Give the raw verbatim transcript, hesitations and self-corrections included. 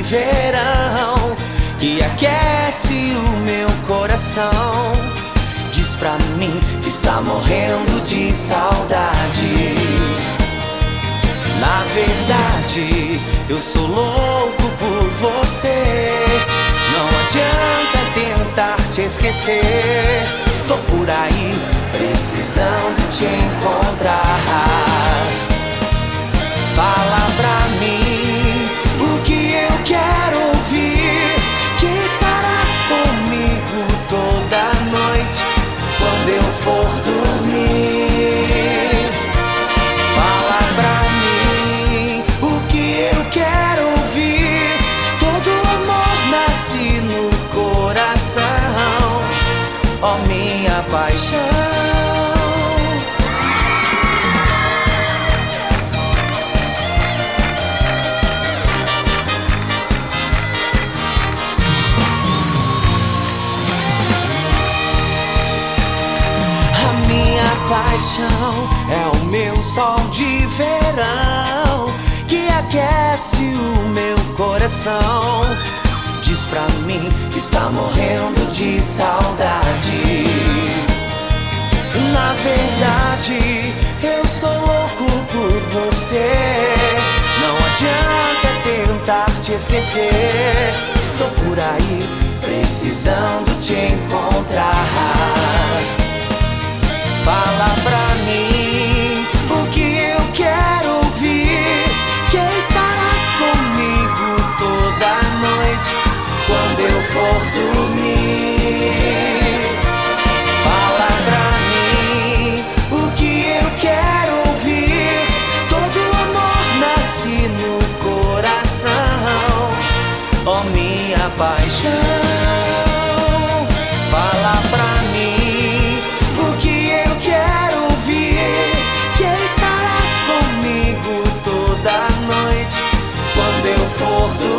verão que aquece o meu coração. Diz pra mim que está morrendo de saudade. Na verdade, eu sou louco por você. Não adianta tentar te esquecer. Tô por aí precisando te encontrar. Fala pra mim o que eu quero ouvir. Que estarás comigo toda noite quando eu for dormir. Fala pra mim o que eu quero ouvir. Todo amor nasce no coração, ó minha paixão. Paixão é o meu sol de verão que aquece o meu coração. Diz pra mim que está morrendo de saudade. Na verdade, eu sou louco por você. Não adianta tentar te esquecer. Tô por aí precisando te encontrar. Fala pra mim o que eu quero ouvir. Que estarás comigo toda noite quando eu for dormir. Fala pra mim o que eu quero ouvir. Todo amor nasce no coração, ó minha paixão. Fala pra mim o que eu quero ouvir. Que estarás comigo toda noite quando eu for dormir.